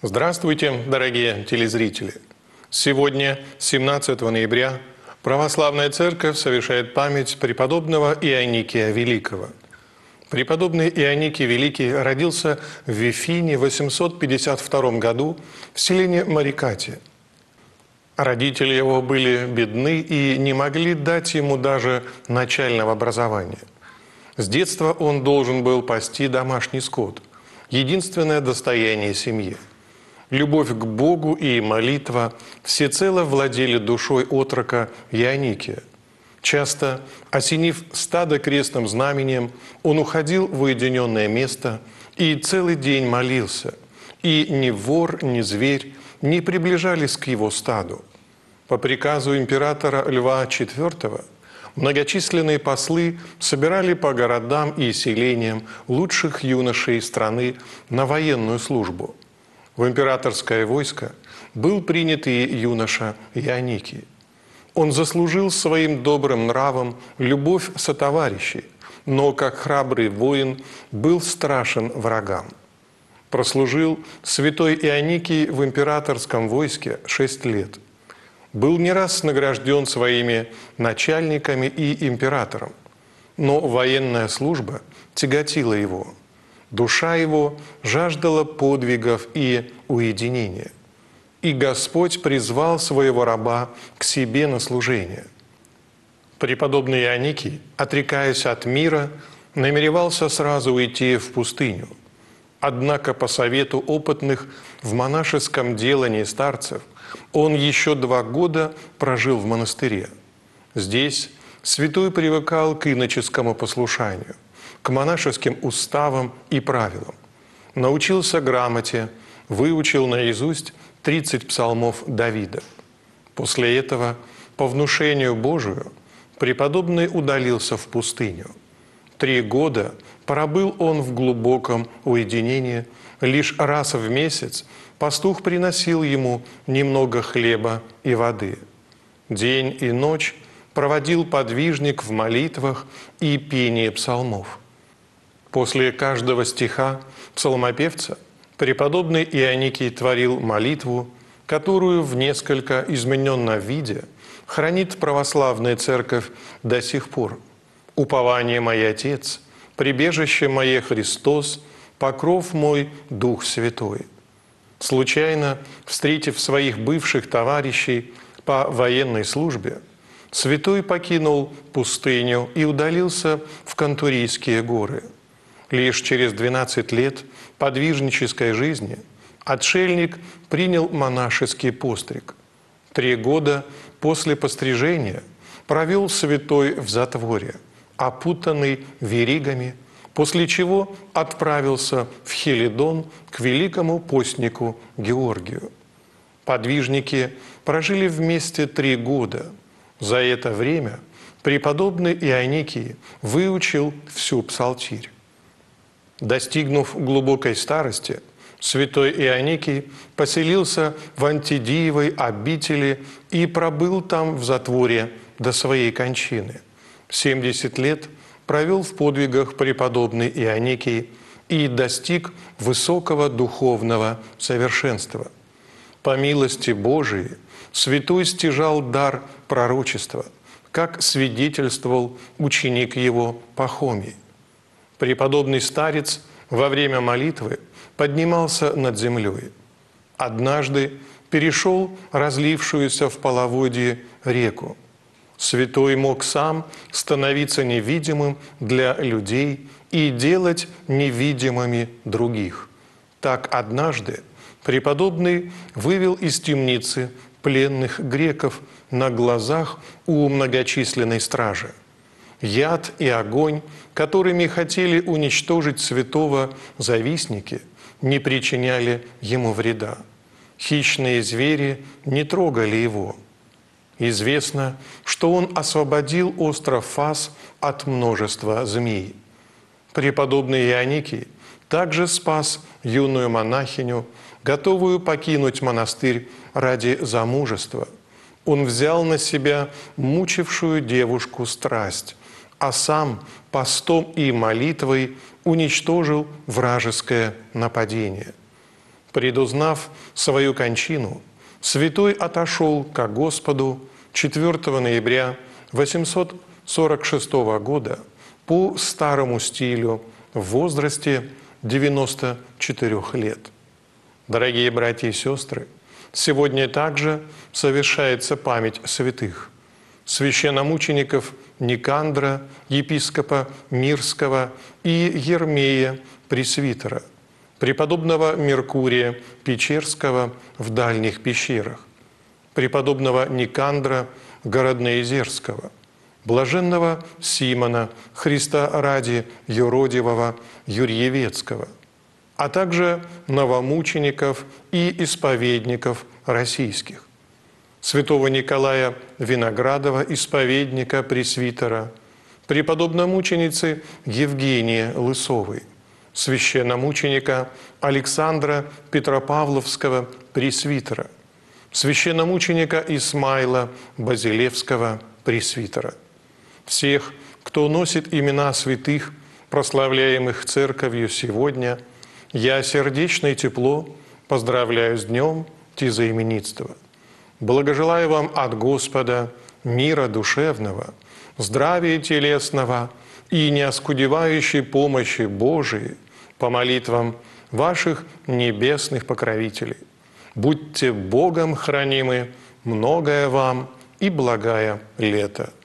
Здравствуйте, дорогие телезрители! Сегодня, 17 ноября, Православная Церковь совершает память преподобного Ионикия Великого. Преподобный Ионикий Великий родился в Вифине в 852 году в селении Марикати. Родители его были бедны и не могли дать ему даже начального образования. С детства он должен был пасти домашний скот, единственное достояние семьи. Любовь к Богу и молитва всецело владели душой отрока Ионикия. Часто, осенив стадо крестным знамением, он уходил в уединенное место и целый день молился, и ни вор, ни зверь не приближались к его стаду. По приказу императора Льва IV многочисленные послы собирали по городам и селениям лучших юношей страны на военную службу. В императорское войско был принят и юноша Ионикий. Он заслужил своим добрым нравом любовь сотоварищей, но как храбрый воин был страшен врагам. Прослужил святой Ионикий в императорском войске 6 лет. Был не раз награжден своими начальниками и императором, но военная служба тяготила его. Душа его жаждала подвигов и уединения. И Господь призвал своего раба к себе на служение. Преподобный Ионикий, отрекаясь от мира, намеревался сразу уйти в пустыню. Однако по совету опытных в монашеском делании старцев он еще 2 года прожил в монастыре. Здесь святой привыкал к иноческому послушанию, к монашеским уставам и правилам. Научился грамоте, выучил наизусть 30 псалмов Давида. После этого, по внушению Божию, преподобный удалился в пустыню. 3 года пробыл он в глубоком уединении, лишь раз в месяц пастух приносил ему немного хлеба и воды. День и ночь проводил подвижник в молитвах и пении псалмов. После каждого стиха псалмопевца преподобный Ионикий творил молитву, которую в несколько измененном виде хранит православная церковь до сих пор. «Упование мой Отец, прибежище мое Христос, покров мой Дух Святой». Случайно, встретив своих бывших товарищей по военной службе, святой покинул пустыню и удалился в Кантурийские горы. Лишь через 12 лет подвижнической жизни отшельник принял монашеский постриг. 3 года после пострижения провел святой в затворе, опутанный веригами, после чего отправился в Хелидон к великому постнику Георгию. Подвижники прожили вместе 3 года. За это время преподобный Ионикий выучил всю псалтирь. Достигнув глубокой старости, святой Ионикий поселился в Антидиевой обители и пробыл там в затворе до своей кончины. 70 лет провел в подвигах преподобный Ионикий и достиг высокого духовного совершенства. По милости Божией святой стяжал дар пророчества, как свидетельствовал ученик его Пахомий. Преподобный старец во время молитвы поднимался над землей. Однажды перешел разлившуюся в половодье реку. Святой мог сам становиться невидимым для людей и делать невидимыми других. Так однажды преподобный вывел из темницы пленных греков на глазах у многочисленной стражи. Яд и огонь, которыми хотели уничтожить святого завистники, не причиняли ему вреда. Хищные звери не трогали его. Известно, что он освободил остров Фас от множества змей. Преподобный Ионикий также спас юную монахиню, готовую покинуть монастырь ради замужества. Он взял на себя мучившую девушку страсть, а сам постом и молитвой уничтожил вражеское нападение. предузнав свою кончину, святой отошел ко Господу 4 ноября 846 года по старому стилю в возрасте 94 лет. Дорогие братья и сестры, сегодня также совершается память святых, священномучеников Никандра, епископа Мирского, и Ермея, пресвитера, преподобного Меркурия Печерского в дальних пещерах, преподобного Никандра Городноезерского, блаженного Симона, Христа ради юродивого Юрьевецкого, а также новомучеников и исповедников российских, святого Николая Виноградова, исповедника, пресвитера, преподобномученицы Евгения Лысовой, священномученика Александра Петропавловского, пресвитера, священномученика Исмаила Базилевского, пресвитера. Всех, кто носит имена святых, прославляемых Церковью сегодня, я сердечно и тепло поздравляю с днем тезаименитства. Благожелаю вам от Господа мира душевного, здравия телесного и неоскудевающей помощи Божией по молитвам ваших небесных покровителей. Будьте Богом хранимы, многое вам и благая лето.